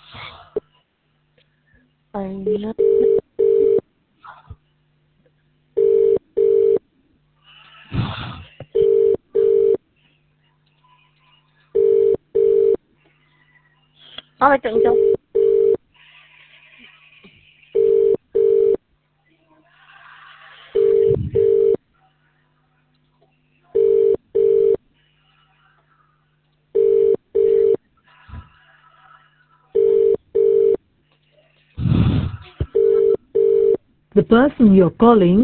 Ayun. Wait lang ito. The person you're calling